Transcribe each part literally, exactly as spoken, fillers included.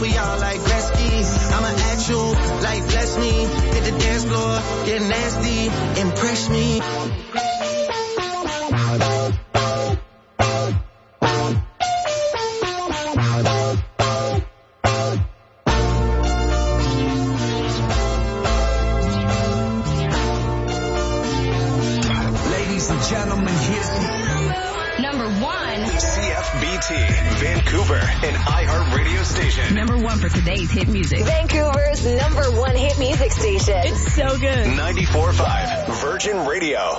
for y'all like Gretzky. I'ma at you like bless me. Hit the dance floor, get nasty, impress me. Ladies and gentlemen, here's number one C F B T, Vancouver, an iHeart radio station. Number one for today's hit music. Vancouver's number one hit music station. It's so good. ninety-four point five Virgin Radio.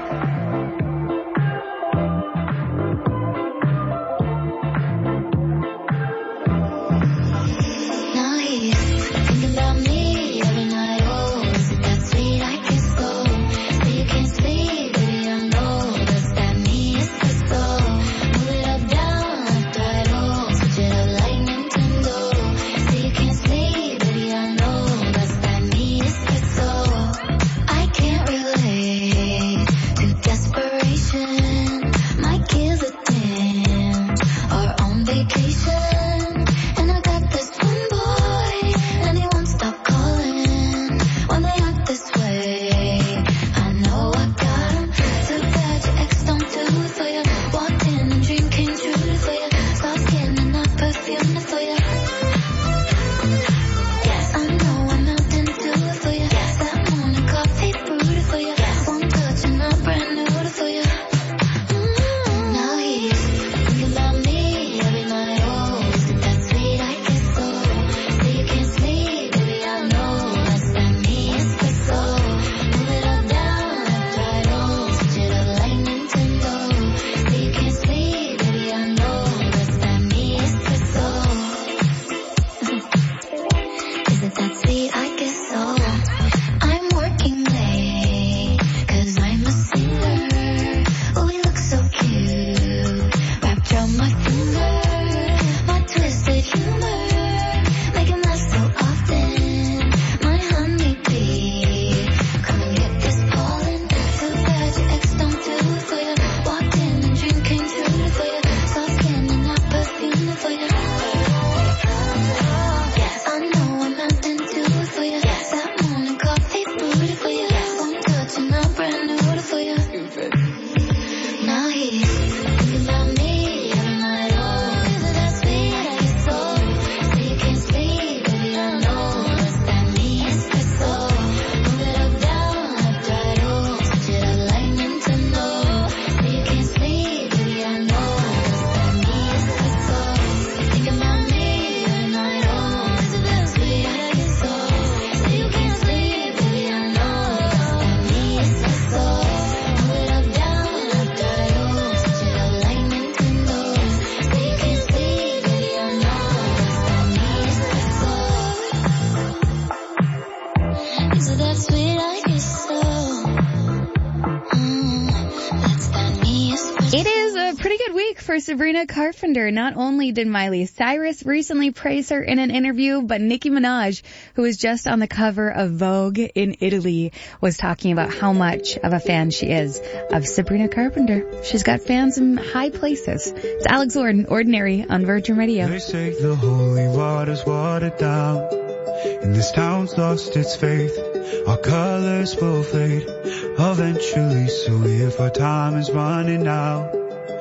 For Sabrina Carpenter. Not only did Miley Cyrus recently praise her in an interview, but Nicki Minaj, who was just on the cover of Vogue in Italy, was talking about how much of a fan she is of Sabrina Carpenter. She's got fans in high places. It's Alex Ord- Ordinary on Virgin Radio. They say the holy water's watered down, and this town's lost its faith. Our colors will fade eventually, so if our time is running out,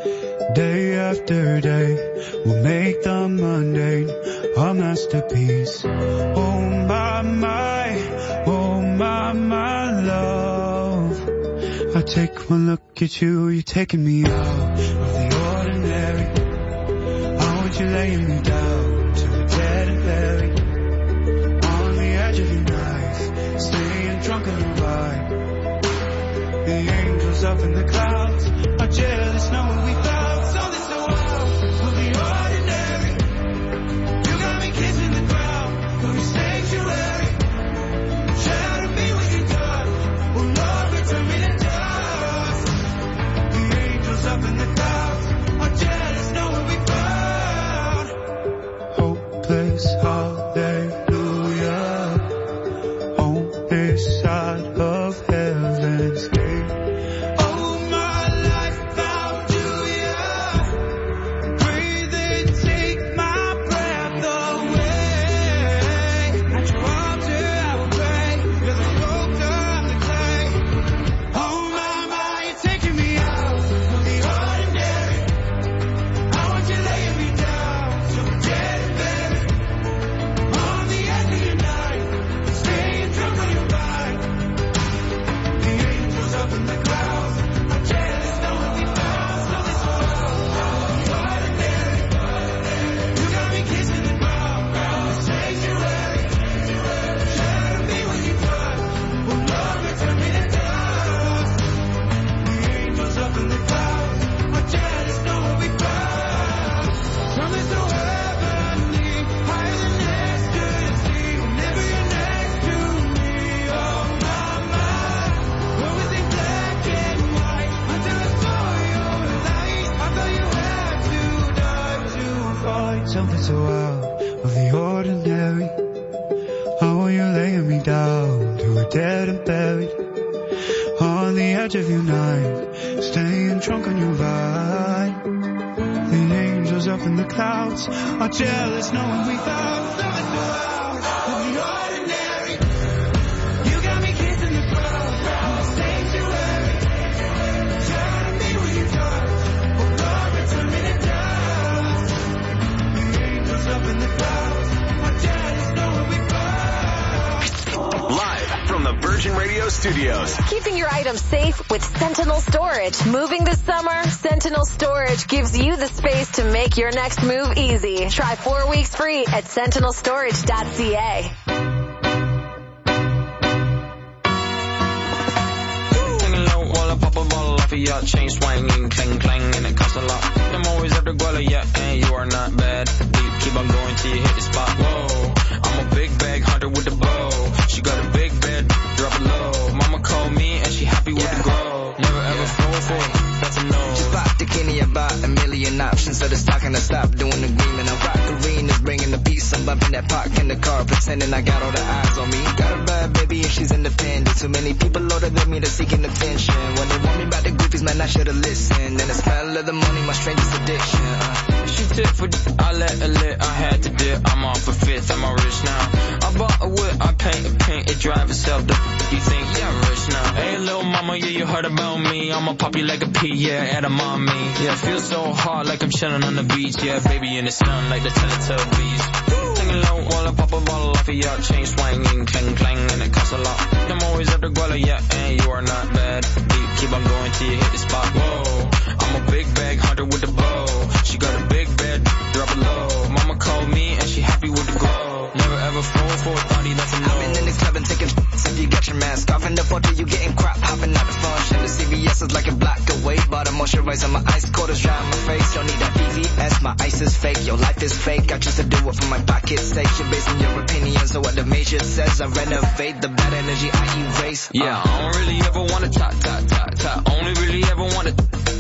day after day, we'll make the mundane a masterpiece. Oh my, my, oh my, my love. I take one look at you, you're taking me out of the ordinary. I want you laying me down to the dead and buried on the edge of your knife, staying drunk on the ride. The angels up in the clouds are jealous knowing we found. Away. you're dead and buried. On the edge of your night, staying drunk on your ride. The angels up in the clouds are jealous knowing we found nothing to out of the ordinary. You got me kissing the crowd from the sanctuary. Turn to me when you touch, oh Lord, return me to dust. The angels up in the clouds are jealous knowing we found. Live from the Virgin Radio Studios. Keeping your items safe with Sentinel Storage. Moving this summer, Sentinel Storage gives you the space to make your next move easy. Try four weeks free at sentinel storage dot c a. While I pop a bottle off of your chain swinging, clang clang, and it costs a lot. I'm always after Guala, yeah, and you are not bad. Deep, keep on going till you hit the spot. Whoa, I'm a big bag hunter with the bow. She got a big bed, drop it low. Mama called me and she happy with yeah. the grow. Never ever yeah. fall for it, that's a no. Just bought the Kenny about a million options. So the stock and I stop doing the green and I rock arenas, bringing the peace. I'm bumping that park in the car, pretending I got all the eyes on me. Got a bad baby and she's independent. Too many people older than me, they're seeking attention. When they want me about the groupies, man, I should've listened. And the smell of the money, my strangest addiction. Uh. She tip for d- I let her lit, I had to dip. I'm off a fifth, I'm a rich now. I bought a whip, I paint a paint, it drive itself. The f- you think, yeah, I'm rich now. Hey, little mama, yeah, you heard about me. I'ma pop you like a pea, yeah, at a mommy. Yeah, feel so hard like I'm chilling on the beach. Yeah, baby in the sun like the Teletubbies. Singing low while I pop a bottle off of your chain swinging, clang clang, and it costs a lot. I'm always after Guala, yeah, and you are not bad. Deep, keep on going till you hit the spot. Whoa, I'm a big bag hunter with the bow. She got a big bed, drop it low. Mama called me and she happy with the glow. Never ever fall for a thotty, that's a no. I've been in the club and taking f***s if you got your mask off. In the photo you getting crap, hopping out the function. The C V S is like a block away. Bought a moisturizer, my ice cold is dry on my face. Don't need that V V S, my ice is fake. Your life is fake, I choose to do it for my pocket's sake. You're basing your opinions on what the major says. I renovate the bad energy I erase. Yeah, uh. I don't really ever wanna talk, talk, talk, talk. Only really ever wanna.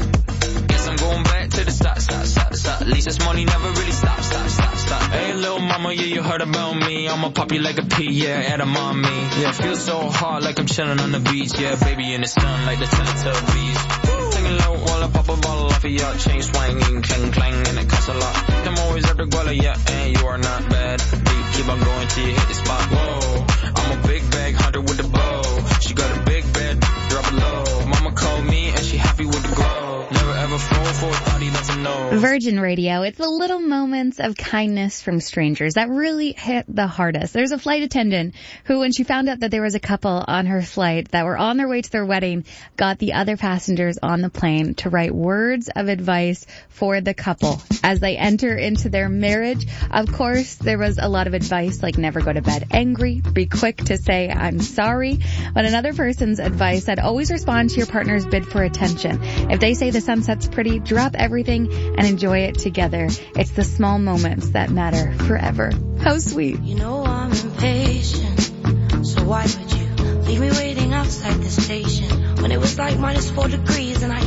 Guess I'm going back to the stop, stop, stop, stop. At least this money never really stop, stop, stop, stop. Hey, little mama, yeah, you heard about me. I'ma pop you like a pea, yeah, at a mommy. Yeah, feel so hard like I'm chilling on the beach. Yeah, baby in the sun like the Teletubbies. Singing low while I pop a bottle off of your chain swinging, clang clang, and it costs a lot. I'm always after Guala, yeah, and you are not bad. Deep, keep on going till you hit the spot. Whoa, I'm a big bag hunter with the bow. She got a big bed, drop it low. Mama called me and she happy with the glow. Never ever fall for a thotty, that's a no. Virgin Radio, it's the little moments of kindness from strangers that really hit the hardest. There's a flight attendant who, when she found out that there was a couple on her flight that were on their way to their wedding, got the other passengers on the plane to write words of advice for the couple as they enter into their marriage. Of course, there was a lot of advice like never go to bed angry, be quick to say I'm sorry. But another person's advice said always respond to your partner's bid for attention. If they say the sunset's pretty, drop everything and enjoy it together. It's the small moments that matter forever. How sweet. You know I'm impatient, so why would you leave me waiting outside the station when it was like minus four degrees and I,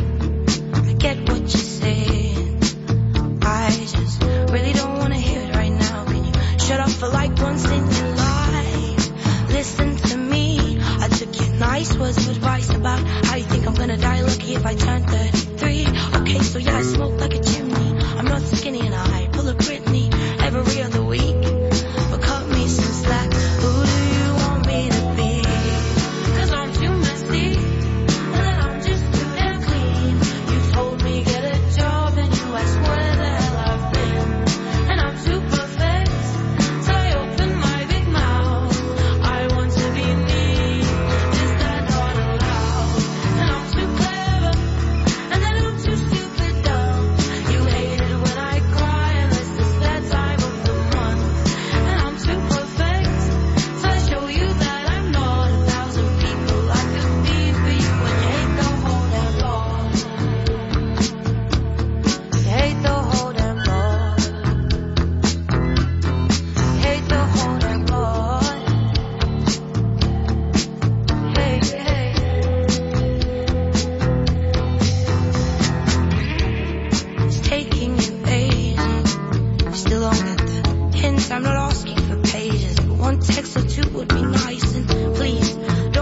I get what you're saying. I just really don't want to hear it right now. Can you shut up for like once in your life? Listen to me. I took your nice words of advice about how you think I'm gonna die lucky if I turn thirty-three. Okay, so yeah, I smoke like a chimney. I'm not skinny and I pull a Britney every other week. But cut me some slack. Who do you want me to be? Cause I'm too messy and then I'm just too damn clean. You told me get a job and you asked where the hell I've been. And I'm too perfect, so I open my big mouth. I want to be me, just that not allowed. And I'm too clever, and then I'm too stupid dumb. You hate it when I cry unless it's that time of the month. And I'm too perfect, so I show you that I'm not a thousand people I could be for you. When you hate the whole damn lot, you hate the whole damn lot, you hate the whole damn lot. Hey, hey. It's taking you ages. You still don't get the hints. I'm not asking for pages, but one text or two would be nice. And please don't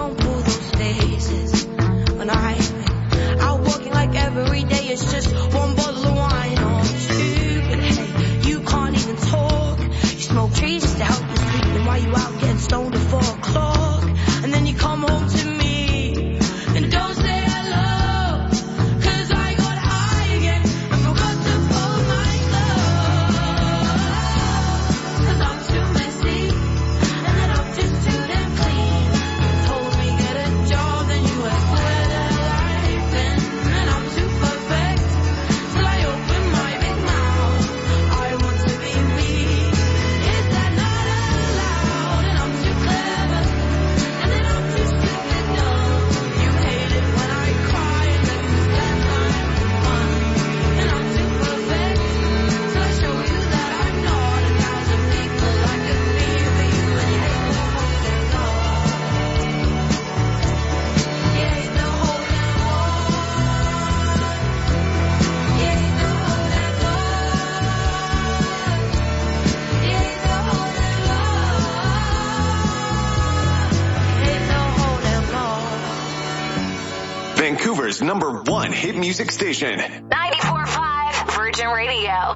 me it's just one bottle of wine or two. But hey, you can't even talk. You smoke trees just to help you sleep. And why you out getting stoned at four o'clock? And then you come home to me and don't say hello. Cause I got high again and forgot to fold my clothes. Cause I'm too messy and then I'm just too damn clean. You told me get a job, then you had swear that life in. And I'm too perfect till I open my big mouth. I want to be me. Is that not allowed? And I'm too clever and then I'm too stupid dumb. You hate it when I cry and then you spend time in fun. And I'm too perfect till I show you that I'm not. A thousand people I could be for you and you hate the whole damn lot. You hate the whole damn lot. You hate the whole damn lot. You hate the whole damn lot. You hate the whole damn lot. Vancouver's number one hit music station. ninety-four point five Virgin Radio.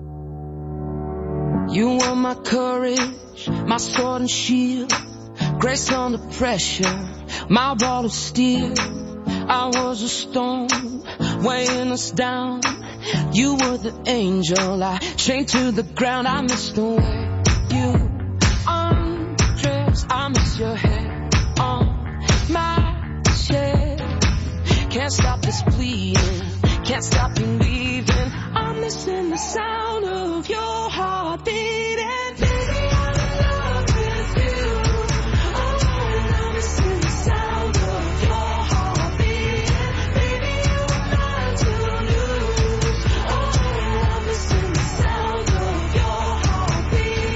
You were my courage, my sword and shield, grace under pressure, my wall of steel. I was a stone, weighing us down. You were the angel I chained to the ground. I miss the way you undress. I miss your hair on my chest. Can't stop this bleeding, can't stop you leaving. I'm missing the sound of your heart beating. Baby, I'm in love with you. Oh, and I'm missing the sound of your heart beating. Baby, you were mine to lose. Oh, and I'm missing the sound of your heart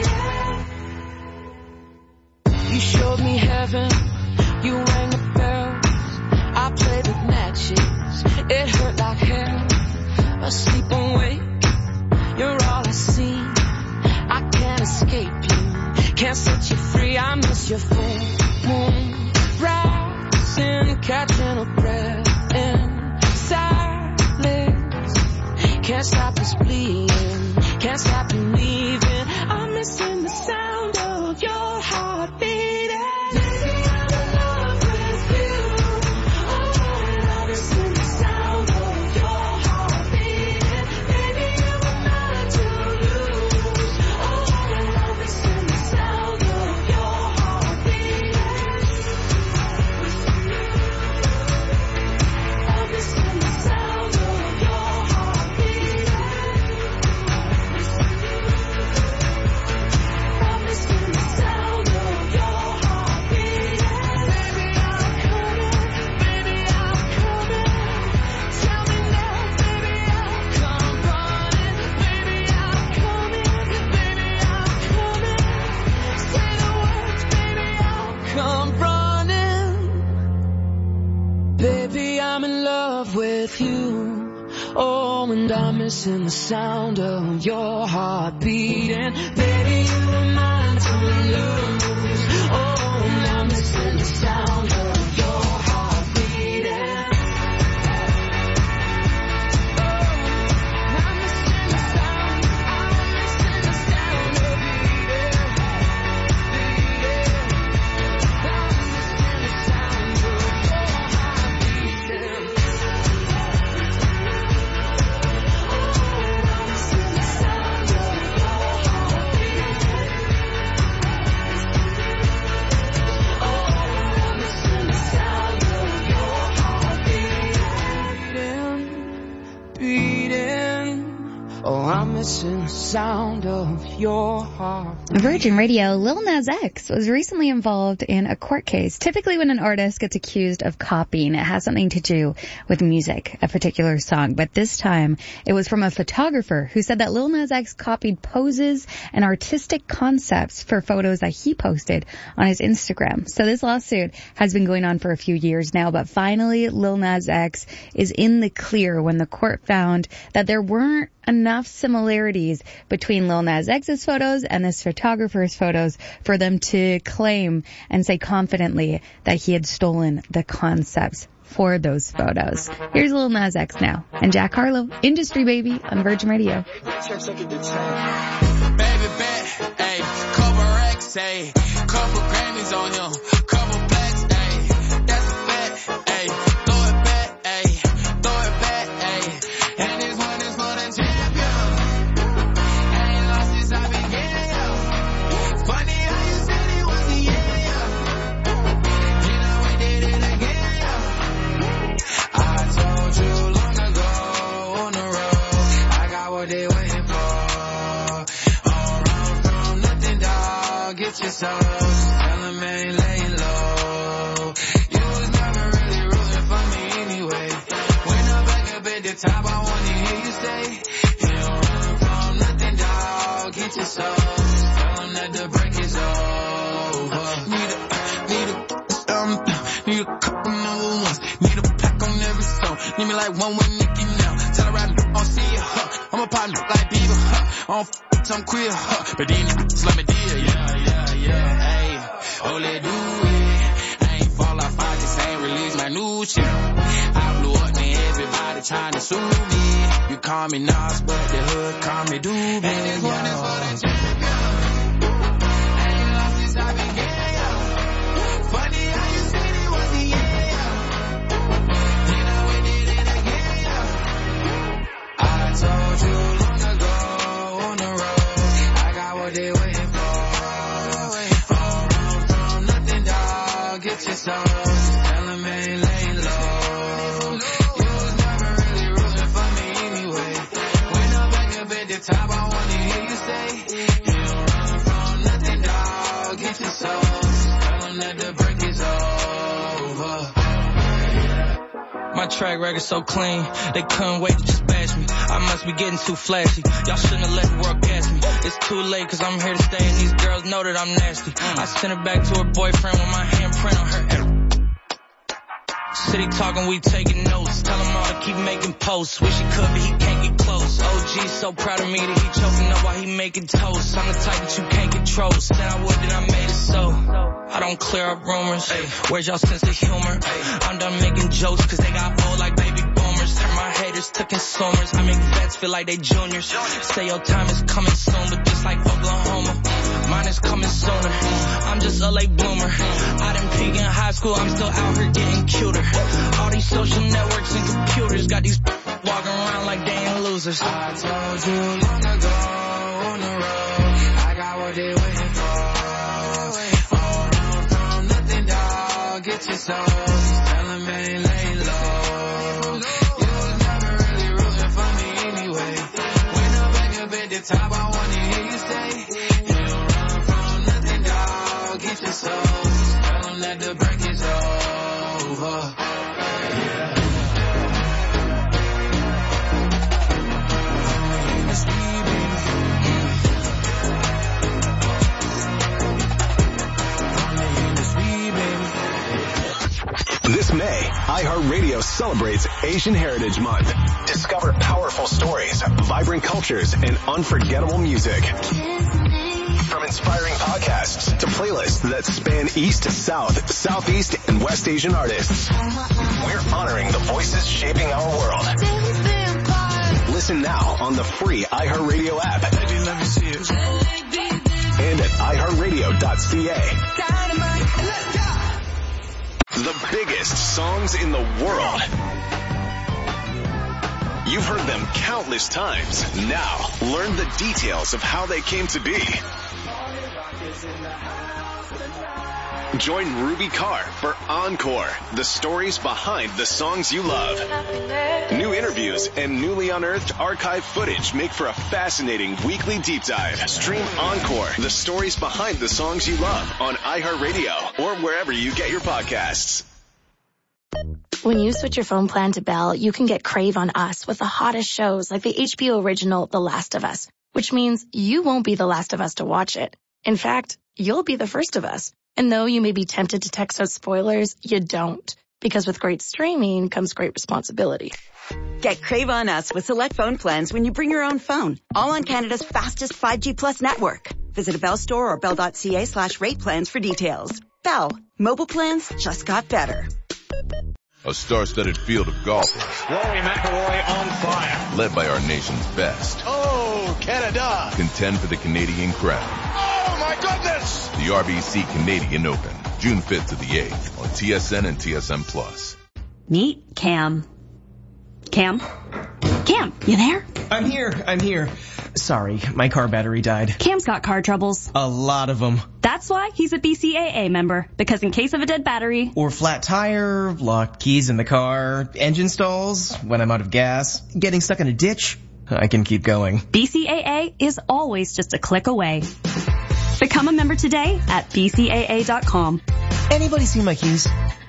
beating. You showed me heaven, you rang the bells. I played with matches, it hurt like hell. Asleep awake, you're all I see. I can't escape you, can't set you free. I miss your full moon rising, catching a breath in silence. Can't stop this bleeding, can't stop you leaving. I'm missing the sound of your heart beating. Baby, I'm in love with you. Oh, and I'm missing the sound of your heart beating. Baby, you were mine to lose. Oh, and I'm missing the sound of your heart beating. I'm missing the sound of your heart beating. I'm missing the sound of your heart beating. Baby, I'm coming. Baby, I'm coming. Tell me now, baby, I'll come running. Baby, I'm coming. Baby, I'm coming. Say the words, baby, I'll come running. Baby, I'm in love with you. Oh, and I'm missing the sound of your heart beating. Baby, you were mine to lose. Oh, and I'm missing the sound of your heart beating. Oh, I'm missing the sound, I'm missing the sound of beating, beating. I'm missing the sound of your heart beating. Oh, I'm missing the sound of your heart. Virgin Radio, Lil Nas X was recently involved in a court case. Typically when an artist gets accused of copying, it has something to do with music, a particular song. But this time, it was from a photographer who said that Lil Nas X copied poses and artistic concepts for photos that he posted on his Instagram. So this lawsuit has been going on for a few years now, but finally Lil Nas X is in the clear when the court found that there weren't enough similarities between Lil Nas X's photos and this photographer's photos for them to claim and say confidently that he had stolen the concepts for those photos. Here's Lil Nas X now, and Jack Harlow, Industry Baby, on Virgin Radio. Baby bet, ayy, couple racks, ayy, couple Grammys on him, couple blacks, ayy, that's a fact, ayy, throw it back, ayy, throw it back, ayy, and this one is for the champion, ain't lost since I began, yo, funny how you said it was the year, yo, you know we did it again, yo, I told you long ago on the road, I got what they waiting for. Get your soul, tell them ain't laying low. You was never really rooting for me anyway. When I'm back up at the top, I wanna hear you say, you don't run from nothing, dog. Get your soul, tell them that the break is over. Need a, need a, um, need a couple number ones. Need a pack on every song. Need me like one with Nicki now. Tell her I don't see it, huh. I'm a partner like Bieber, huh. I don't f*** I'm queer, huh. But then it's like me dear, yeah, yeah, yeah, ayy. Oh, let do it. I ain't fall off, I just ain't release my new shit. I blew up and everybody trying to sue me. You call me Nas, but the hood call me Doobie. And this one is for the champion. I ain't lost since I began, yo. Funny how you said it was the year, yo. You know we did it again, yo. I told you long ago on the road. What they waiting for? All run from nothing, dog. Get your soul. Tell them ain't laying low. You was never really rooting for me anyway. When I'm back up at the top, I wanna hear you say, you don't run from nothing, dog. Get your soul. Tell them that the break is over. My track record so clean, they couldn't wait to just bash me. I must be getting too flashy. Y'all shouldn't have let the world gas me. It's too late cause I'm here to stay and these girls know that I'm nasty. I sent her back to her boyfriend with my handprint on her. City talking, we taking notes. Tell him all to keep making posts. Wish he could, but he can't get close. O G so proud of me that he choking up while he making toast. I'm the type that you can't control. Said I would, then I made it so. I don't clear up rumors. Where's y'all sense of humor? I'm done making jokes cause they got old like baby boomers. Turn my haters to consumers. I make vets feel like they juniors. Say your time is coming soon, but just like Oklahoma, mine is coming sooner. I'm just a late bloomer. I didn't peak in high school, I'm still out here getting cuter. All these social networks and computers got these walking around like they ain't losers. I told you long ago on the road, I got what they waiting for. All run from nothing, dog. Get your soul. Tell them ain't lay low. You was never really rooting for me anyway. When I'm back up at the top, I wanna hear you say, you don't run from nothing, dog. Get your soul. Tell them that the break is over. This May, iHeartRadio celebrates Asian Heritage Month. Discover powerful stories, vibrant cultures, and unforgettable music. From inspiring podcasts to playlists that span East, South, Southeast, and West Asian artists, we're honoring the voices shaping our world. Listen now on the free iHeartRadio app and at i heart radio dot c a. The biggest songs in the world. You've heard them countless times. Now, learn the details of how they came to be. Join Ruby Carr for Encore, the stories behind the songs you love. New interviews and newly unearthed archive footage make for a fascinating weekly deep dive. Stream Encore, the stories behind the songs you love on iHeartRadio or wherever you get your podcasts. When you switch your phone plan to Bell, you can get Crave on Us with the hottest shows like the H B O original The Last of Us, which means you won't be the last of us to watch it. In fact, you'll be the first of us. And though you may be tempted to text out spoilers, you don't. Because with great streaming comes great responsibility. Get Crave on Us with select phone plans when you bring your own phone. All on Canada's fastest five G plus network. Visit a Bell store or bell.ca slash rate plans for details. Bell. Mobile plans just got better. A star-studded field of golfers. Rory McIlroy on fire. Led by our nation's best. Oh, Canada. Contend for the Canadian crown. Oh, my goodness. The R B C Canadian Open, June fifth to the eighth on T S N and T S N Plus. Meet Cam. Cam? Cam, you there? I'm here, I'm here. Sorry, my car battery died. Cam's got car troubles. A lot of them. That's why he's a B C A A member, because in case of a dead battery... Or flat tire, locked keys in the car, engine stalls, when I'm out of gas, getting stuck in a ditch, I can keep going. B C A A is always just a click away. Become a member today at B C A A dot com. Anybody see my keys?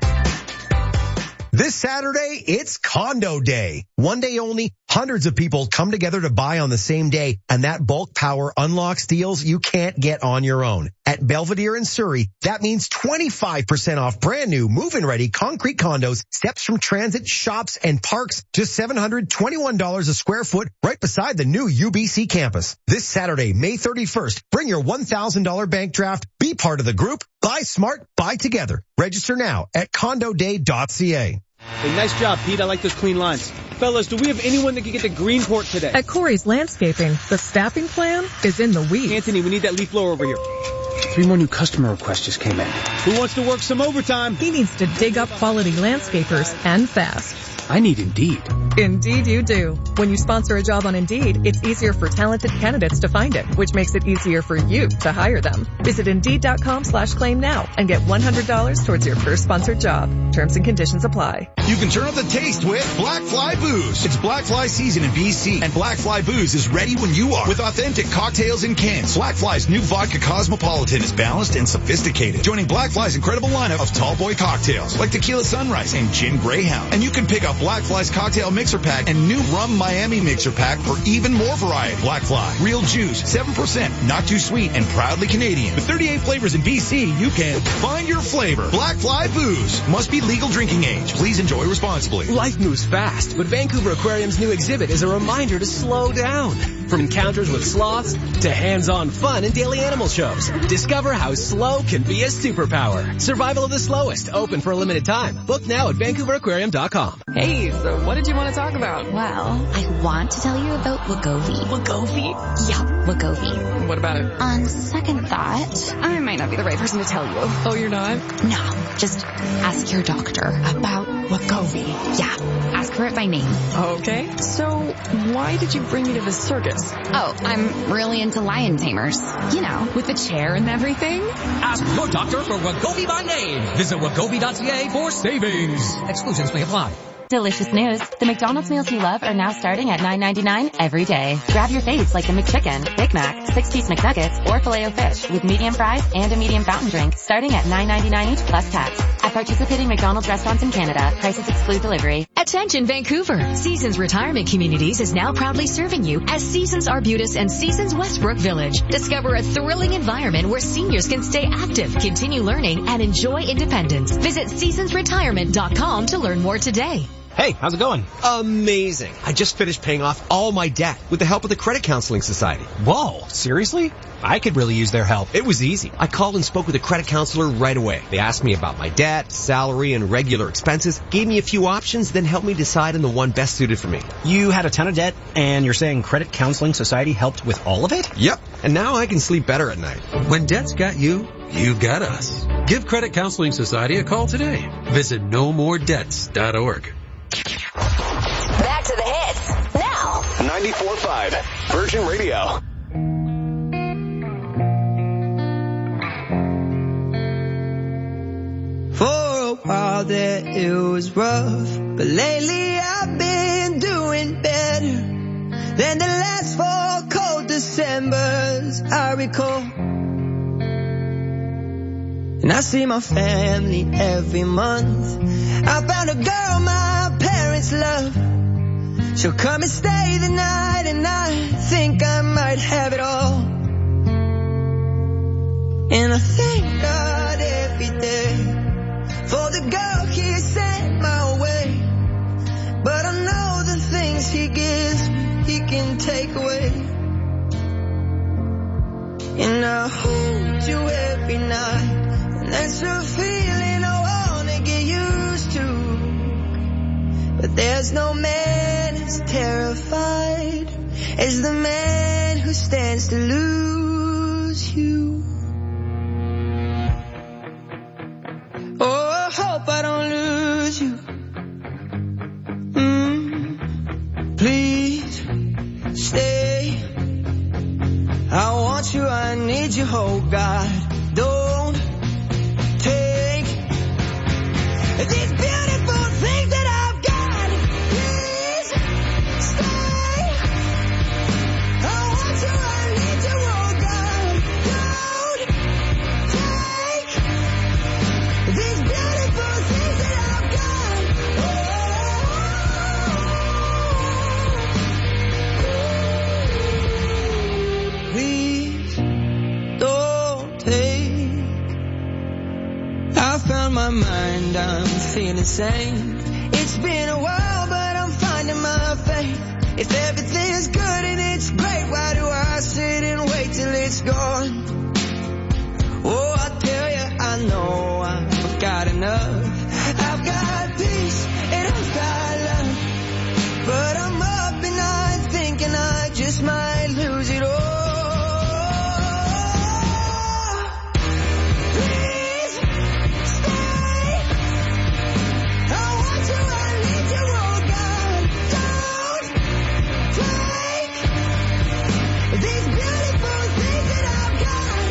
This Saturday, it's Condo Day. One day only, hundreds of people come together to buy on the same day, and that bulk power unlocks deals you can't get on your own. At Belvedere in Surrey, that means twenty-five percent off brand new move-in ready concrete condos, steps from transit, shops, and parks, just seven hundred twenty-one dollars a square foot right beside the new U B C campus. This Saturday, May thirty-first, bring your one thousand dollars bank draft, be part of the group, buy smart, buy together. Register now at condo day dot c a. Hey, nice job, Pete. I like those clean lines. Fellas, do we have anyone that can get to Greenport today? At Corey's Landscaping, the staffing plan is in the weeds. Anthony, we need that leaf blower over here. Three more new customer requests just came in. Who wants to work some overtime? He needs to dig up quality landscapers and fast. I need Indeed. Indeed you do. When you sponsor a job on Indeed, it's easier for talented candidates to find it, which makes it easier for you to hire them. Visit Indeed.com slash claim now and get one hundred dollars towards your first sponsored job. Terms and conditions apply. You can turn up the taste with Black Fly Booze. It's Black Fly season in B C, and Black Fly Booze is ready when you are with authentic cocktails in cans. Black Fly's new vodka Cosmopolitan is balanced and sophisticated, joining Black Fly's incredible lineup of tall boy cocktails like Tequila Sunrise and Gin Greyhound. And you can pick up Black Fly's cocktail mixer pack and new Rum Miami mixer pack for even more variety. Black Fly, real juice, seven percent, not too sweet, and proudly Canadian. With thirty-eight flavors in B C, you can find your flavor. Black Fly Booze. Must be legal drinking age. Please enjoy responsibly. Life moves fast, but Vancouver Aquarium's new exhibit is a reminder to slow down. From encounters with sloths to hands-on fun and daily animal shows, discover how slow can be a superpower. Survival of the Slowest, open for a limited time. Book now at Vancouver Aquarium dot com. Hey, so what did you want to talk about? Well, I want to tell you about Wegovy. Wegovy? Yeah, Wegovy. What about it? On second thought, I might not be the right person to tell you. Oh, you're not? No, just ask your doctor about Wegovy. Yeah, ask her it by name. Okay, so why did you bring me to the circus? Oh, I'm really into lion tamers. You know, with the chair and everything. Ask your doctor for Wegovy by name. Visit Wegovy dot c a for savings. Exclusions may apply. Delicious news. The McDonald's meals you love are now starting at nine ninety-nine every day. Grab your faves like the McChicken, Big Mac, six-piece McNuggets, or Filet-O-Fish with medium fries and a medium fountain drink starting at nine ninety-nine each plus tax. At participating McDonald's restaurants in Canada, prices exclude delivery. Attention Vancouver! Seasons Retirement Communities is now proudly serving you as Seasons Arbutus and Seasons Westbrook Village. Discover a thrilling environment where seniors can stay active, continue learning, and enjoy independence. Visit Seasons Retirement dot com to learn more today. Hey, how's it going? Amazing. I just finished paying off all my debt with the help of the Credit Counseling Society. Whoa, seriously? I could really use their help. It was easy. I called and spoke with a credit counselor right away. They asked me about my debt, salary, and regular expenses, gave me a few options, then helped me decide on the one best suited for me. You had a ton of debt, and you're saying Credit Counseling Society helped with all of it? Yep, and now I can sleep better at night. When debt's got you, you've got us. Give Credit Counseling Society a call today. Visit no more debts dot org. Back to the hits, now. ninety-four point five, Virgin Radio. For a while there it was rough, but lately I've been doing better than the last four cold Decembers I recall. And I see my family every month. I found a girl my parents love. She'll come and stay the night, and I think I might have it all. And I thank God every day for the girl he sent my way. But I know the things he gives me, he can take away. And I hold you every night, and that's a feeling I wanna get used to. There's no man as terrified as the man who stands to lose you. Oh, I hope I don't lose you. Mm, please stay. I want you, I need you, oh God. Don't take these beautiful things that I've got. Please stay. I want you, I need you, oh God. Don't take these beautiful things that I've got. Oh. Please don't take. I found my mind, I'm feeling sane. It's been a while, but I'm finding my faith. If everything is good and it's great, why do I sit and wait till it's gone? Oh, I tell you, I know I've got enough. I've got peace and I've got love, but I'm up and I'm thinking I just might lose it all. Please stay. I want you, I need you, oh God. Don't take these beautiful things that I've got.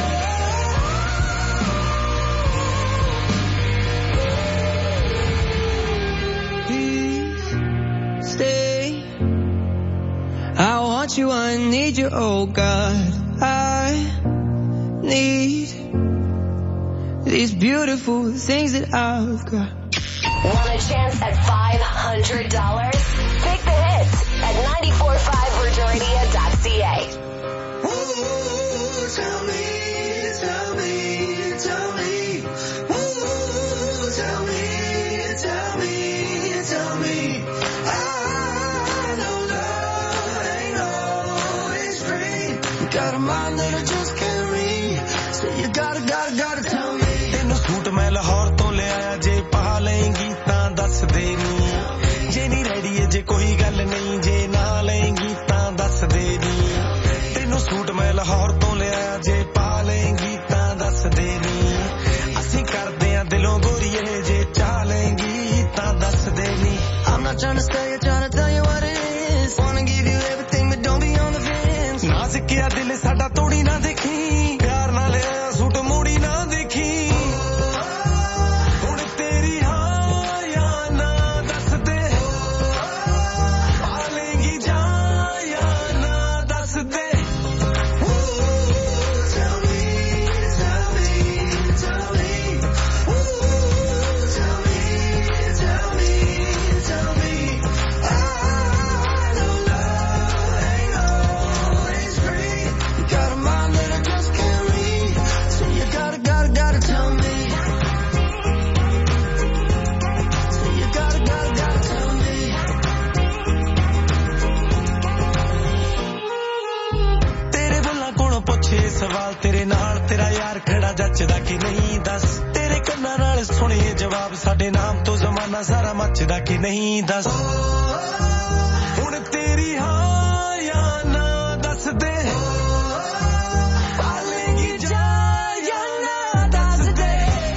Please stay. I want you, I need you, oh God. I need these beautiful things that I've got. Want a chance at five hundred dollars? Take the hits at nine four five virgin radio dot c a. Ooh, tell me, tell me, tell me. Ooh, tell me, tell me, tell me. I know love ain't always free. You got a mind that I just can't read. So you gotta, gotta, gotta tell me. ਤੈਨੂੰ suit ਮੈਂ ਲਾਹੌਰ ਤੋਂ ਲਿਆਇਆ ਜੇ ਪਾ ਲਏਂਗੀ ਤਾਂ ਦੱਸ ਦੇ ਨੀ ਜੇ ਨਹੀਂ ਰੈਡੀ ਜੇ ਕੋਈ ਗੱਲ ਨਹੀਂ ਜੇ ਨਾ ਲਏਂਗੀ ਤਾਂ ਦੱਸ ਦੇ ਨੀ ਤੈਨੂੰ ਸੂਟ ਮੈਂ ਲਾਹੌਰ ਤੋਂ ਲਿਆਇਆ ਜੇ ਪਾ ਲਏਂਗੀ ਤਾਂ ਦੱਸ ਦੇ ਨੀ ਅਸੀਂ ਕਰਦੇ ਆਂ ਦਿਲੋਂ ਗੋਰੀਏ ਜੇ ਚਾਹ ਲਏਂਗੀ ਤਾਂ ਦੱਸ ਦੇ ਨੀ I'm not trying to stay here, trying to tell you what it is. Wanna give you everything, but don't be on the fence. ਨਾ ਸਿੱਕਿਆ ਦਿਲ ਸਾਡਾ ਤੋੜੀ ਨਾ ਦੇਖੀ ਪਿਆਰ ਨਾਲ ਲਿਆ ਸੂਟ ਮੋੜੀ ਨਾ ਦੇਖੀ ਹੁਣ ਤੇਰੀ ਹਾਂ ਜਾਂ ਨਾ ਦੱਸ ਦੇ ਪਾ ਲਏਂਗੀ ਜਾਂ ਜਾਂ ਨਾ ਦੱਸ ਦੇ Tell me, tell me, tell me. Ooh, tell me, tell me, tell me. I know love ain't always free. You got a mind that I just can't read. So you gotta, gotta, gotta tell me. So you gotta, gotta, gotta tell me. ਤੇਰੇ ਬੁੱਲਾਂ ਕੋਲੋਂ ਪੁੱਛੇ ਸਵਾਲ ਤੇਰੇ ਨਾਲ ਤੇਰਾ ਯਾਰ ਖੜਾ ਜੱਚਦਾ ਕਿ ਨਹੀਂ ਦੱਸ ਤੇਰੇ ਕੰਨਾਂ ਨਾਲ ਸੁਣੇ ਜਵਾਬ ਸਾਡੇ ਨਾਮ ਤੋਂ ਜ਼ਮਾਨਾ ਸਾਰਾ ਮੱਚਦਾ ਕਿ ਨਹੀਂ ਦੱਸ ਹੁਣ ਤੇਰੀ ਹਾਂ ਜਾਂ ਨਾ ਦੱਸ ਦੇ ਪਾ ਲਏਂਗੀ ਜਾਂ ਜਾਂ ਨਾ ਦੱਸ ਦੇ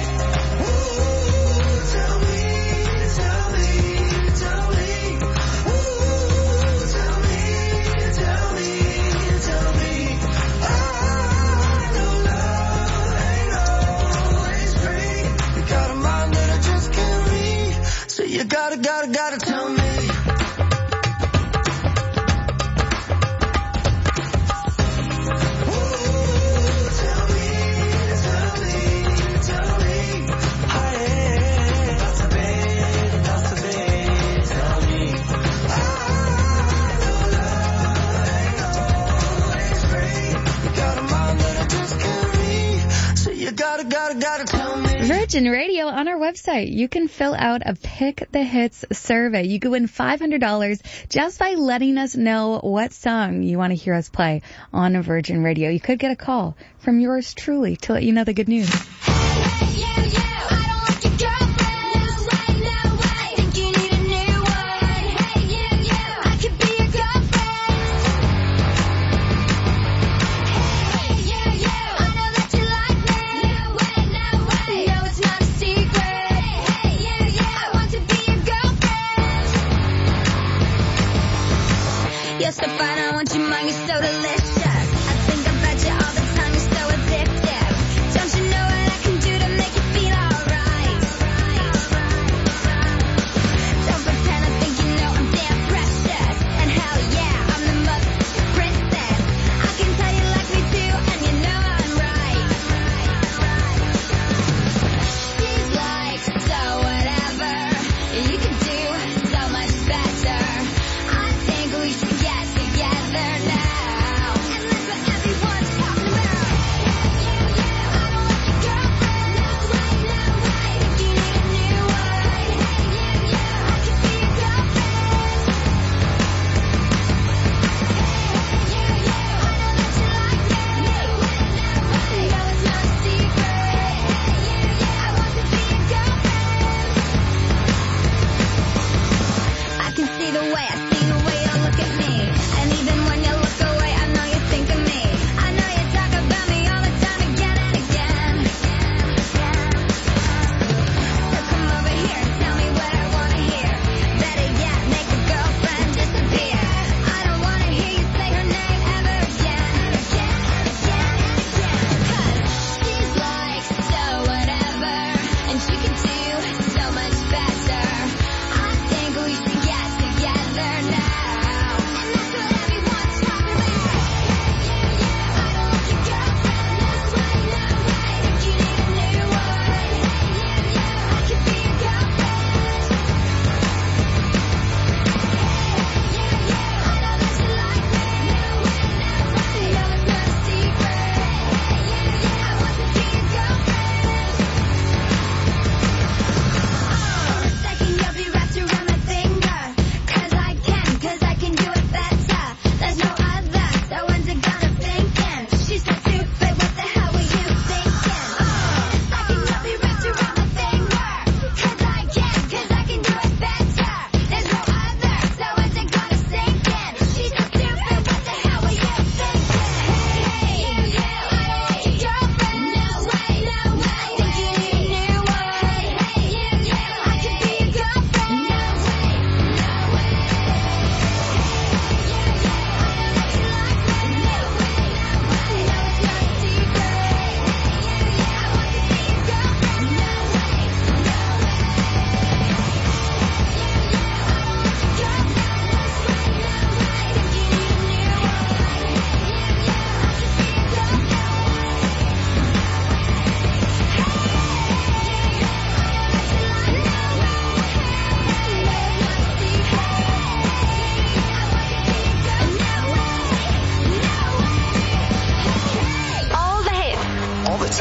Tell me, tell me, tell me. Ooh, tell me, tell me, tell me. I know love ain't always free. You got a mind that I just can't read. So you gotta, gotta, gotta tell me. Ooh, tell me, tell me, tell me. ਦੱਸ ਦੇ ਦੱਸ ਦੇ tell me Virgin Radio on our website. You can fill out a Pick the Hits survey. You could win five hundred dollars just by letting us know what song you want to hear us play on Virgin Radio. You could get a call from yours truly to let you know the good news.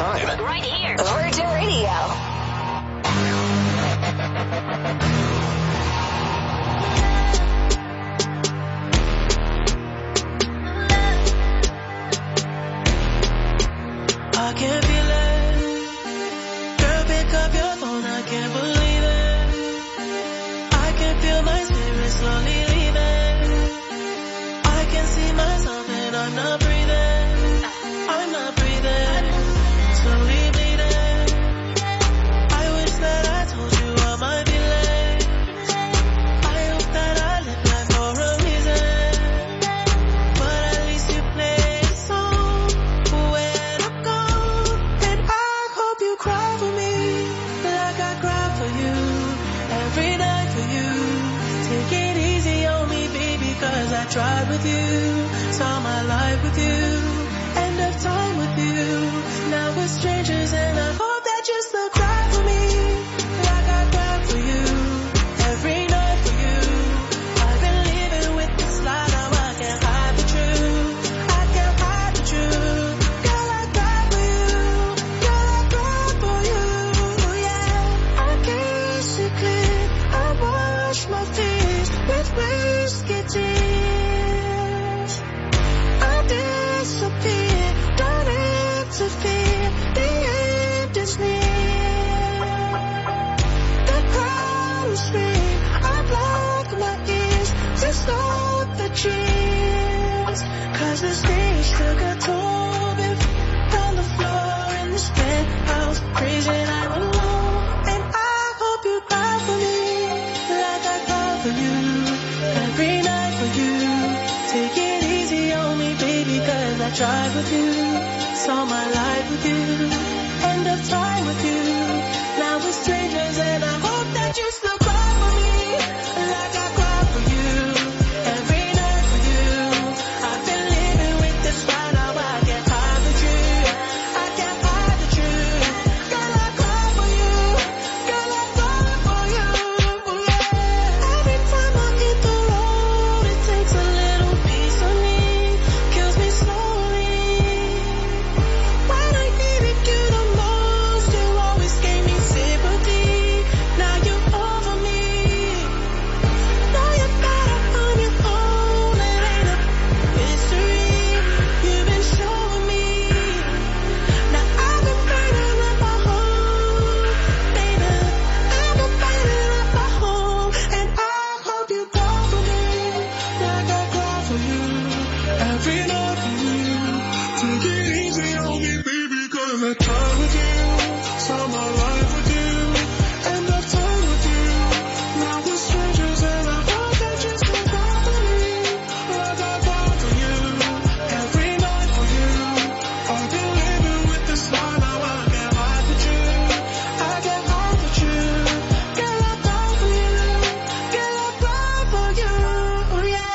time. Right here. Virgin Radio. I can't feel it. Girl, pick up your phone, I can't believe it. I can feel my spirit slowly leaving. I can see myself and I'm not breathing. I'm not breathing. Slowly bleeding. I wish that I told you all my feelings. I hope that I live life for a reason. But at least you play a song where to go. And I hope you cry for me like I cry for you every night for you. Take it easy on me, baby, cause I tried with you. Saw my life with you. End of time with you. Now we're strangers and I hope that you still cry for me like I cry for you every night for you. I've been living with this lie, now I can't hide the truth. I can't hide the truth. Girl, I cry for you. Girl, I cry for you. Yeah, I can't see clear. I wash my face with whiskey tears. I disappear, don't interfere. The end is near. The crowd scream, I block my ears to stop the cheers. Cause the stage still got Toby on the floor in this penthouse, crazy I'm alone. And I hope you cry for me like I cry for you every night for you. Take it easy on me, baby, cause I tried with you. Saw my life with you. End of time with you. Now we're strangers and I hope that you still cry for me like I cry for you every night for you. I've been living with this right now, I can't hide the truth. I can't hide the truth. Girl, I cry for you. Girl, I cry for you. Yeah. Every time I hit the road, it takes a little piece of me, kills me slowly. When I needed you the most, you always gave me sympathy. Now you're over me. Now you're better on your own. It ain't a mystery. You've been showing me. Now I've been burning up my home, baby. I've been burning up my home, and I hope you cry for me like I cry for you every night for you. Take it easy on me, baby, cause I tried with you. Saw my life with you. End of time with you. Now we're strangers and I hope that you still cry for me like I cry for you every night for you. I've been living with this lie, now I can't hide the truth. I can't hide the truth. Girl, I cry for you. Girl, I cry for you. Yeah.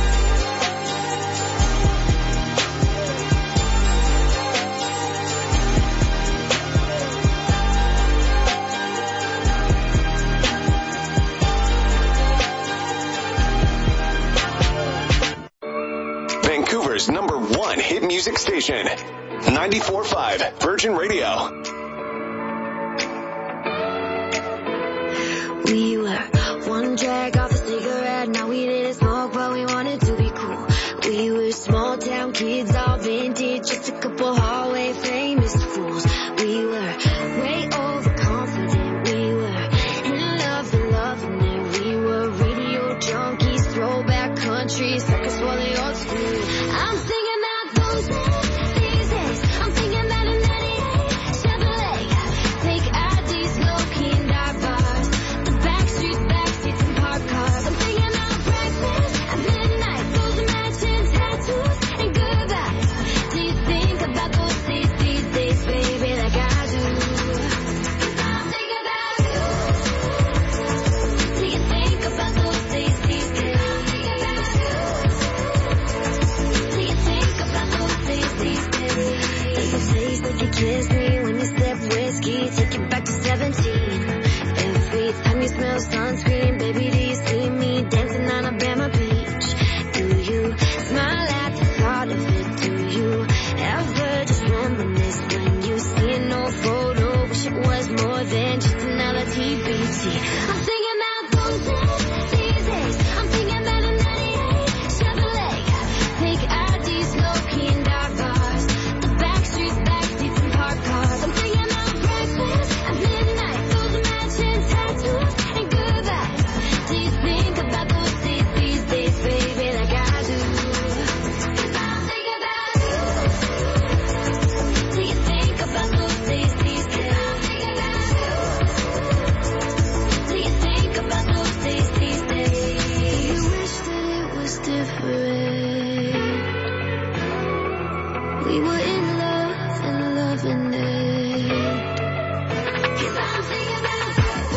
Vancouver's number one hit music station. ninety-four point five Virgin Radio. We were one drag off a cigarette, now we didn't smoke, but we wanted to be cool. We were small town kids, all vintage, just a couple hallway famous fools. We were way overconfident, we were in love and loving it. We were radio junkies, throwback country, suckers for the old school. I'm thinking about those these days. I'm thinking about an ninety-eight Chevrolet. Take I Ds, low-key and dive bars. The back streets, back seats and parked cars. I'm thinking about breakfast. anxiety. I'm thinking about those days, these days. I'm thinking about a ninety-eight Chevrolet. Fake I Ds, low key in dark bars. The back streets, back seats, and parked cars. I'm thinking about breakfast at midnight. Those matching tattoos and goodbyes. Do you think about those days, these days, baby, like I do? I'm thinking about you. Do you think about those days, these days? I'm thinking about you. Do you think about those days, these days? You wish that it was different. We were in love and loving it. 'Cause I'm thinking about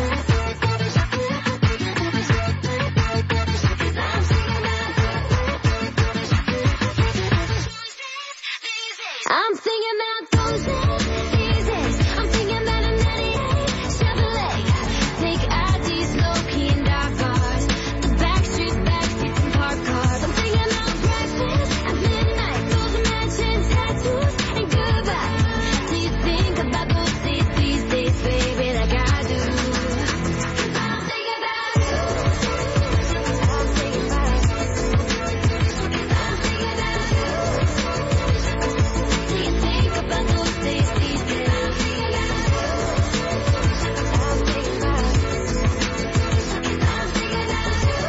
I'm thinking about those days, these days. I'm thinking about a ninety-eight Chevrolet. Fake I Ds, low key in dark bars. The back streets, back seats, and parked cars. I'm thinking about breakfast at midnight. Those matching tattoos and goodbyes. Do you think about those days, these days, baby, like I do? I'm thinking about you. I'm thinking about you. I'm thinking about you. Do you think about those days, these days? I'm thinking about you. I'm thinking about you. I'm thinking about you.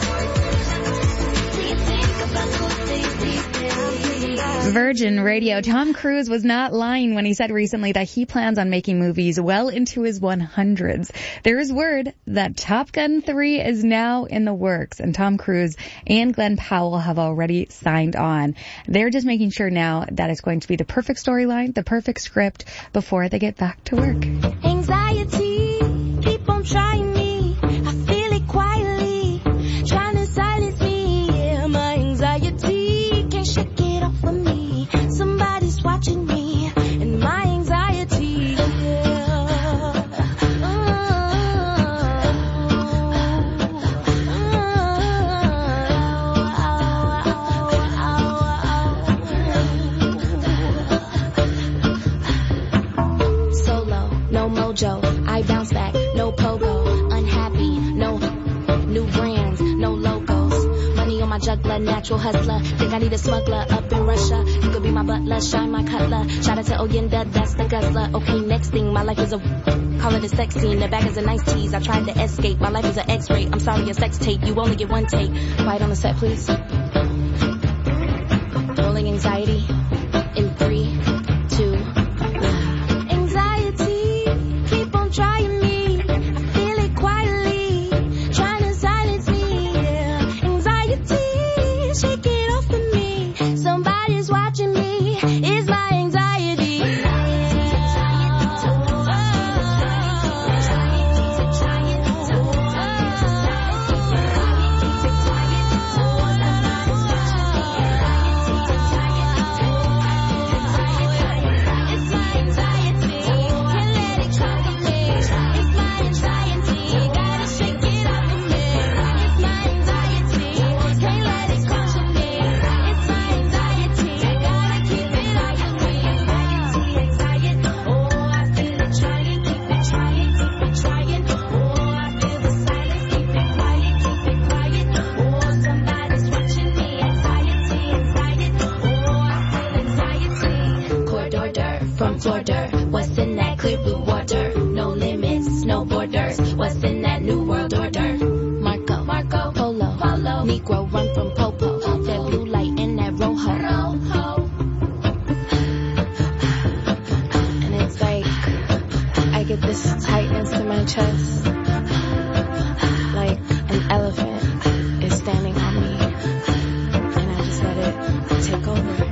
Do you think about those days, these days? Virgin Radio. Tom Cruise was not lying when he said recently that he plans on making movies well into his one hundreds. There is word that Top Gun three is now in the works, and Tom Cruise and Glenn Powell have already signed on. They're just making sure now that it's going to be the perfect storyline, the perfect script before they get back to work. Anxiety, keep on trying me. I feel it quietly, trying to silence me. Yeah, my anxiety can't shake it off of me. Somebody's watching me, and my anxiety. Solo, no mojo, I bounce back, no pogo, unhappy, no new brands, no logos, money on my juggler, natural hustler, think I need a smuggler up in Russia, you could be my butler, shine my cutler, shout out to Oyenda, that's the guzzler, okay next thing, my life is a, call it a sex scene, the bag is a nice tease, I tried to escape, my life is an x-ray, I'm sorry a sex tape, you only get one take, quiet on the set please, rolling anxiety, in three, two, anxiety, keep on trying me. I feel it quietly, trying to silence me. Yeah. Anxiety, shake it off of me. Somebody's watching me. Is my anxiety. From Florida, what's in that clear blue water? No limits, no borders. What's in that new world order? Marco, Marco, Polo, Polo, Negro run from Popo. That blue light in that rojo. And it's like I get this tightness in my chest, like an elephant is standing on me, and I just let it take over.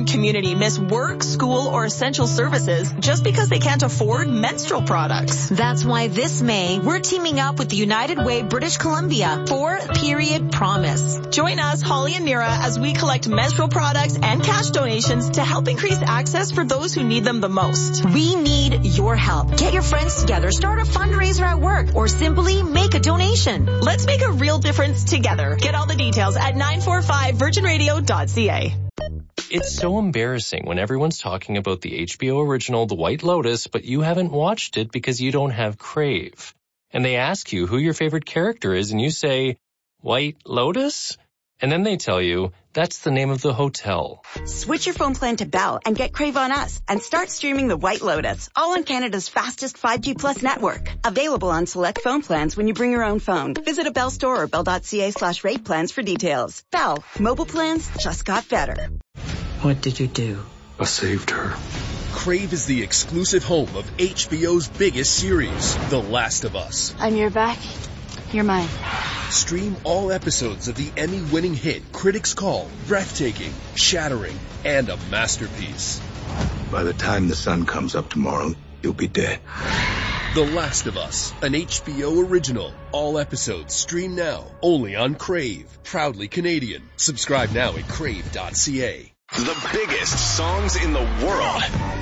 American community miss work, school, or essential services just because they can't afford menstrual products. That's why this May, we're teaming up with the United Way British Columbia for Period Promise. Join us, Holly and Mira, as we collect menstrual products and cash donations to help increase access for those who need them the most. We need your help. Get your friends together, start a fundraiser at work, or simply make a donation. Let's make a real difference together. Get all the details at nine four five virgin radio dot c a. It's so embarrassing when everyone's talking about the H B O original The White Lotus, but you haven't watched it because you don't have Crave. And they ask you who your favorite character is, and you say, White Lotus? And then they tell you, that's the name of the hotel. Switch your phone plan to Bell and get Crave on us and start streaming The White Lotus, all on Canada's fastest five G plus network. Available on select phone plans when you bring your own phone. Visit a Bell store or bell.ca slash rate plans for details. Bell, mobile plans just got better. What did you do? I saved her. Crave is the exclusive home of H B O's biggest series, The Last of Us. I'm your back. You're mine. Stream all episodes of the Emmy-winning hit critics call breathtaking, shattering, and a masterpiece. By the time the sun comes up tomorrow, you'll be dead. The Last of Us, an H B O original. All episodes stream now, only on Crave. Proudly Canadian. Subscribe now at crave dot c a. The biggest songs in the world.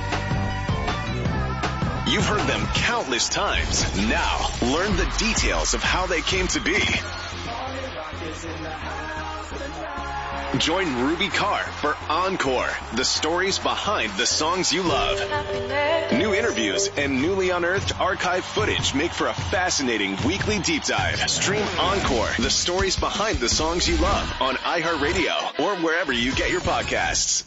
You've heard them countless times. Now, learn the details of how they came to be. Join Ruby Carr for Encore, the stories behind the songs you love. New interviews and newly unearthed archive footage make for a fascinating weekly deep dive. Stream Encore, the stories behind the songs you love on iHeartRadio or wherever you get your podcasts.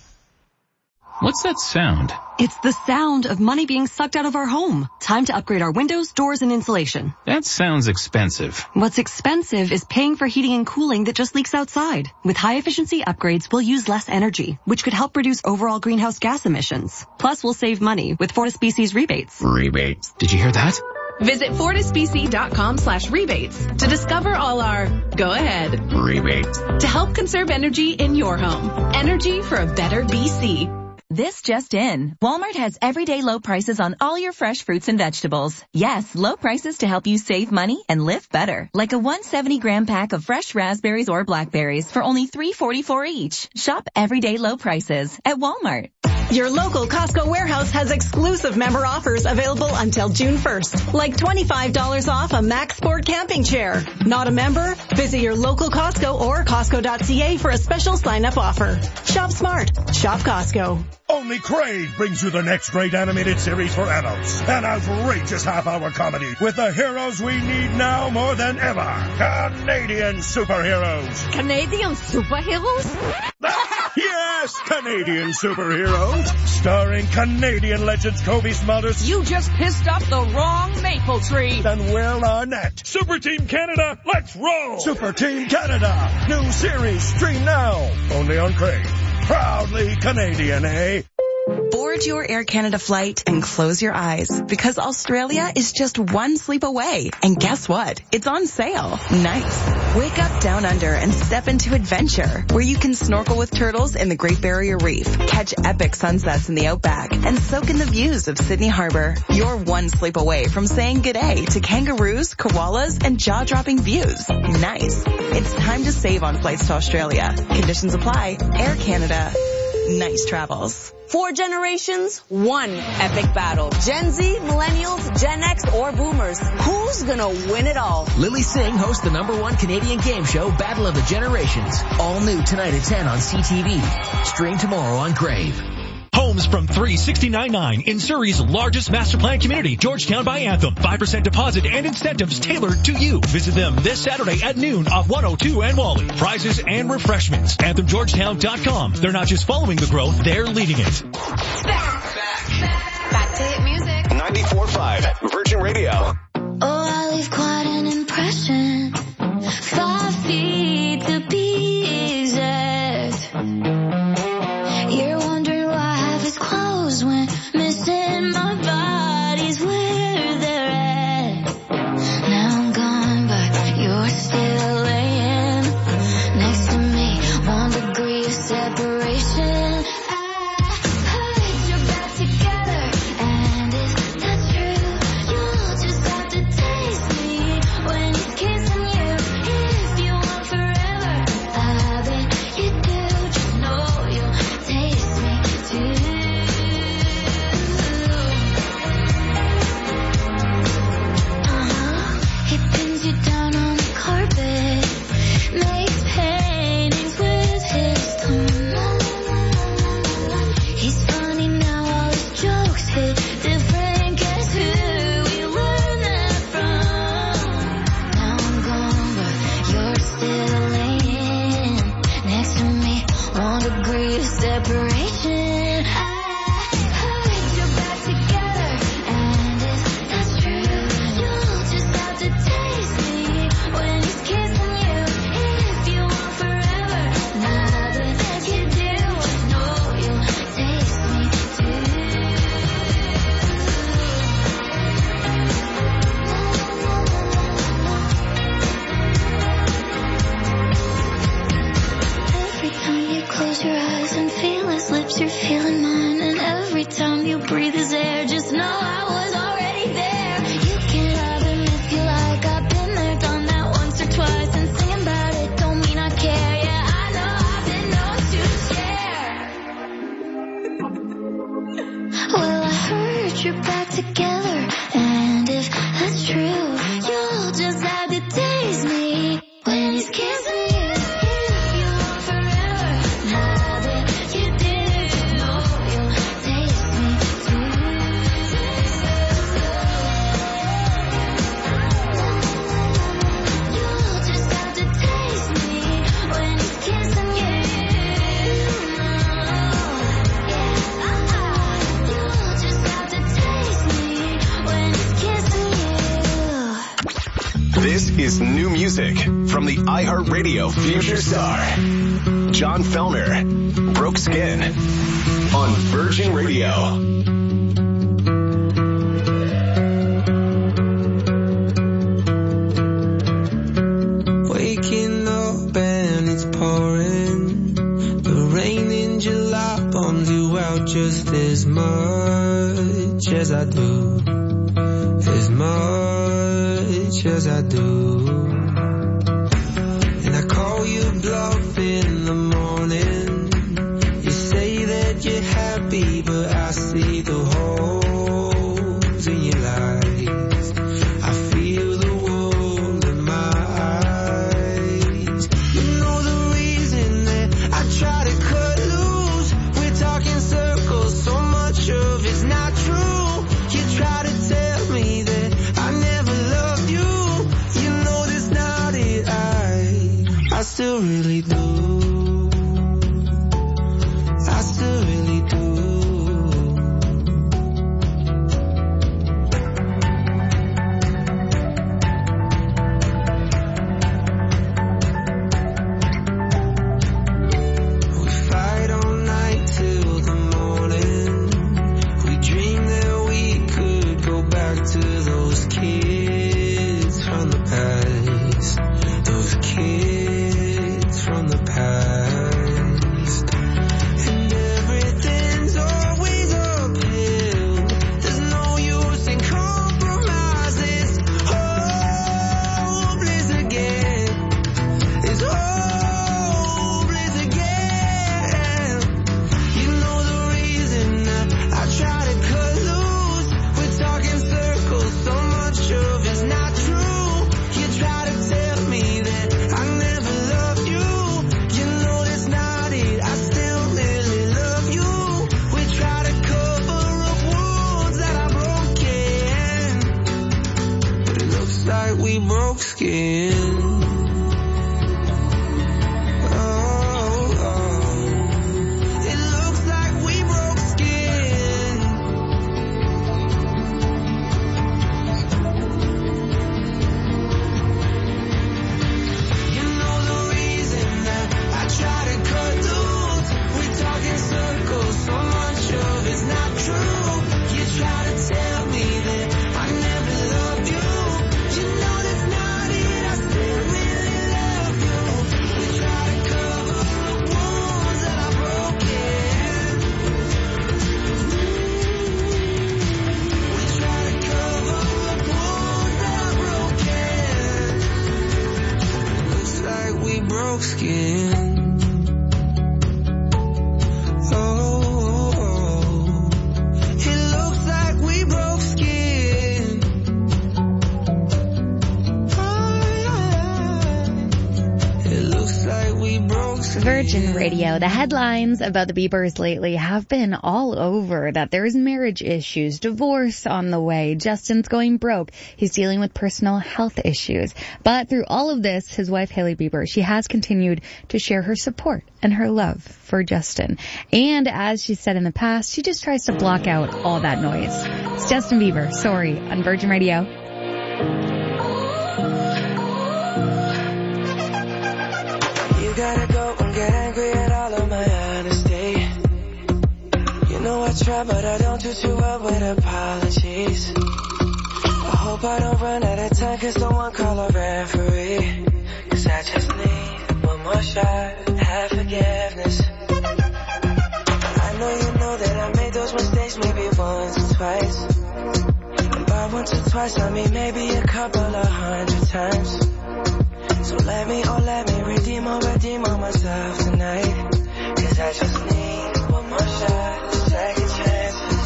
What's that sound? It's the sound of money being sucked out of our home. Time to upgrade our windows, doors, and insulation. That sounds expensive. What's expensive is paying for heating and cooling that just leaks outside. With high-efficiency upgrades, we'll use less energy, which could help reduce overall greenhouse gas emissions. Plus, we'll save money with FortisBC's rebates. Rebates. Did you hear that? Visit fortisbc.com slash rebates to discover all our go ahead rebates to help conserve energy in your home. Energy for a better B C. This just in. Walmart has everyday low prices on all your fresh fruits and vegetables. Yes, low prices to help you save money and live better. Like a one hundred seventy gram pack of fresh raspberries or blackberries for only three forty-four each. Shop everyday low prices at Walmart. Your local Costco warehouse has exclusive member offers available until June first, like twenty-five dollars off a Max Sport camping chair. Not a member? Visit your local Costco or Costco dot c a for a special sign-up offer. Shop smart. Shop Costco. Only Crave brings you the next great animated series for adults. An outrageous half-hour comedy with the heroes we need now more than ever. Canadian superheroes. Canadian superheroes? Yes, Canadian superheroes. Starring Canadian legends Kobe Smulders. You just pissed off the wrong maple tree. And Will Arnett. Super Team Canada, let's roll. Super Team Canada. New series, stream now. Only on Crave. Proudly Canadian, eh? Board your Air Canada flight and close your eyes because Australia is just one sleep away. And guess what? It's on sale. Nice. Wake up down under and step into adventure where you can snorkel with turtles in the Great Barrier Reef, catch epic sunsets in the outback, and soak in the views of Sydney Harbor. You're one sleep away from saying g'day to kangaroos, koalas, and jaw-dropping views. Nice. It's time to save on flights to Australia. Conditions apply. Air Canada. Nice travels. Four generations, one epic battle. Gen Z, Millennials, Gen X, or Boomers. Who's gonna win it all? Lily Singh hosts the number one Canadian game show, Battle of the Generations. All new tonight at ten on C T V. Stream tomorrow on Crave. Homes from three sixty-nine nine in Surrey's largest master plan community, Georgetown by Anthem. five percent deposit and incentives tailored to you. Visit them this Saturday at noon off one oh two and Wally. Prizes and refreshments. Anthem Georgetown dot com. They're not just following the growth, they're leading it. Back, back, back to hit music. ninety-four point five Virgin Radio. Oh, I leave quite an impression. Five feet to be exact. You're wondering why half is closed when missing my body's where they're at. Now I'm gone, but you're still laying next to me. One degree of separation. I was there, just know I was already there. You can have him if you like, I've been there, done that once or twice, and singing about it don't mean I care. Yeah, I know I've been known to share. Well, I heard you're back together, and if that's true, you'll just have to taste me when he's kissing you. If you want forever, now that you did, know you'll taste me too. You'll just have to taste me when he's kissing you. You'll just have to taste me when he's kissing you. This is new music from the iHeartRadio Future Star. John Fellner, Broke Skin, on Virgin Radio. Waking up and it's pouring. The rain in July bombs you out just as much as I do. As much as I do. And I call you bluff in the morning. You say that you're happy, but I see the holes in your lies. I feel the wound in my eyes. You know the reason that I try to cut loose. We're talking circles, so much of it's not true. You try to tell me that I never loved you. You know that's not it. I, I still really do. I still really do. We fight all night till the morning. We dream that we could go back to those kids from the past. Those kids from the past. And everything's always uphill. There's no use in compromises. Hopeless again. It's hopeless again. You know the reason that I try to cut loose. We're talking circles, so much of it's not true. You try to tell me that I never loved you. You know that's not it. I still really love you. We try to cover up wounds that are broken, but it looks like we broke skin. Oh, oh. It looks like we broke skin. You know the reason that I try to cut loose. We're talking circles, so much of it's not true. You try to tell me that I never loved you. You know that's not it. I still really love you. We try to cover up wounds that are broken. We try to cover up wounds that are broken. Looks like we broke skin. Oh, oh, oh. It looks like we broke skin. It looks like we broke skin. Virgin Radio. The headlines about the Biebers lately have been all over that there's marriage issues, divorce on the way, Justin's going broke, he's dealing with personal health issues. But through all of this, his wife Hailey Bieber, she has continued to share her support and her love for Justin. And as she said in the past, she just tries to block out all that noise. It's Justin Bieber, Sorry, on Virgin Radio. You gotta go and get angry at all of my honesty. You know I try, but I don't do too well with apologies. I hope I don't run out of time, cause someone call a referee. Cause I just need one more shot, have forgiveness. I know you know that I made those mistakes maybe once or twice. By once or twice, I mean maybe a couple of hundred times. So let me, oh let me redeem or redeem on myself tonight. Cause I just need one more shot, second chances.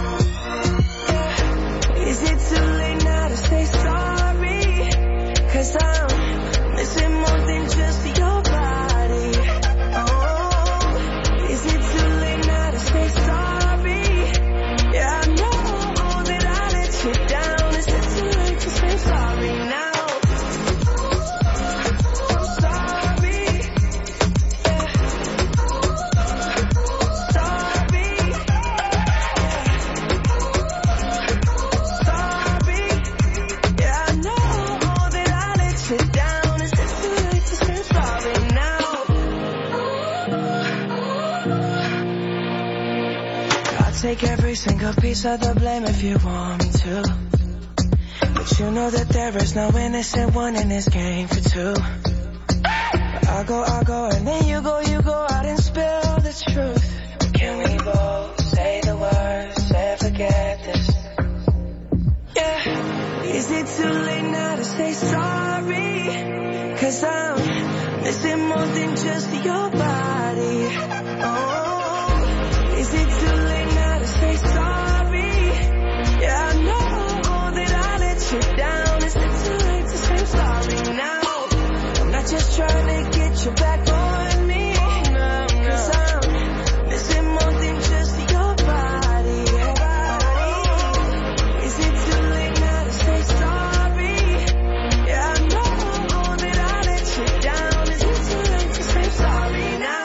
Yeah. Is it too late now to say sorry? Cause I'm missing more than just your body. Oh, is it too late now to say sorry? Yeah, I know that I let you down. Is it too late to say sorry now? Take every single piece of the blame if you want me to. But you know that there is no innocent one in this game for two. But I go, I go, and then you go, you go out and spill the truth. But can we both say the words and forget this? Yeah. Is it too late now to say sorry? Cause I'm missing more than just your body. Oh, is it too late now to say sorry? Yeah, I know that I let you down. Is it too late to say sorry now? I'm not just trying to get you back on me. Cause I'm missing more than just your body. Is it too late now to say sorry? Yeah, I know that I let you down. Is it too late to say sorry now?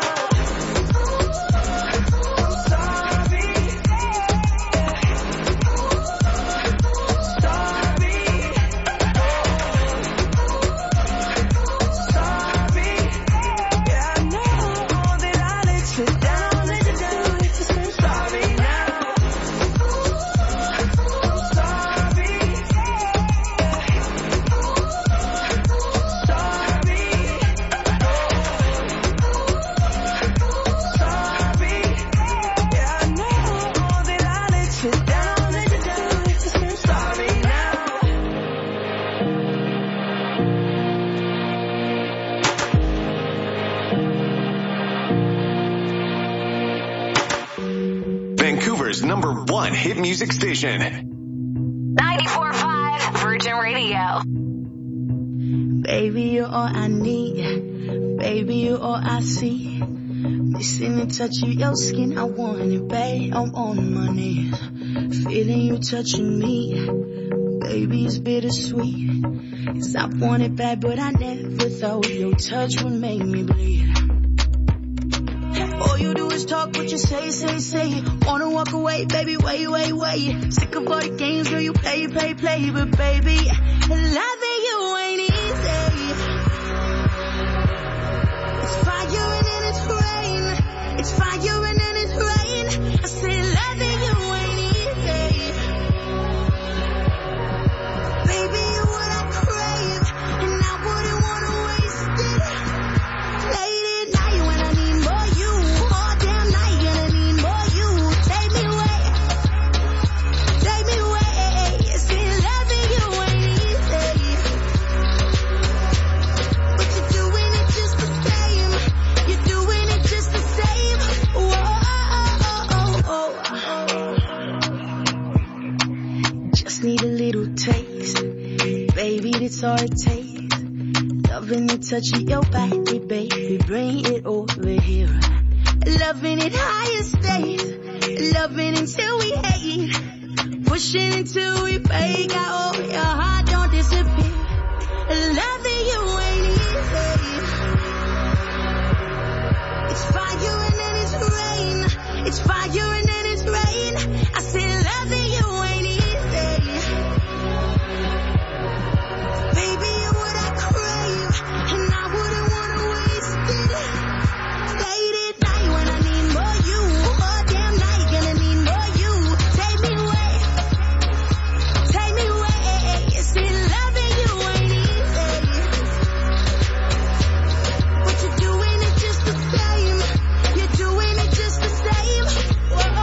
Vancouver's number one hit music station. ninety-four point five Virgin Radio. Baby, you're all I need. Baby, you're all I see. Missing the touch of your skin, I want it, babe. I'm on my knees, feeling you touching me. Baby, it's bittersweet. Cause I want it bad, but I never thought your touch would make me bleed. All you do is talk what you say, say, say. Wanna walk away, baby, wait, wait, wait. Sick of all the games, girl, you play, play, play. But baby, loving you ain't easy. It's fire and then it's rain. It's fire and then it's rain. I say loving you ain't easy. Baby, you're what I crave, and I wouldn't wanna waste it. Late at night when I need more you. All damn night and I need more you. Take me away, take me away. See, loving you ain't easy, but you're doing it just the same. You're doing it just the same. Whoa, just need a little taste, baby, that's all it takes. Loving the touch of your body, baby, bring it over here. Loving it higher stays, loving until we hate, pushing until we break out. Oh, your heart don't disappear. Loving you ain't easy. It's fire and then it's rain. It's fire and then it's rain. I say loving you ain't easy. Baby, you're what I crave, and I wouldn't wanna waste it. Late at night when I need more you. All damn night gonna need more you. Take me away, take me away. See, loving you ain't easy, but you're doing it just the same. You're doing it just the same. Whoa.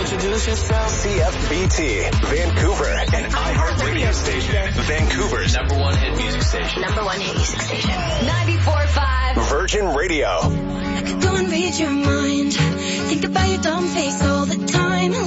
introduce yourself. C F B T, Vancouver, an iHeart radio station. Vancouver's number one hit music station. Number one hit music station. ninety-four point five. Virgin Radio. I could go and read your mind. Think about your dumb face all the time.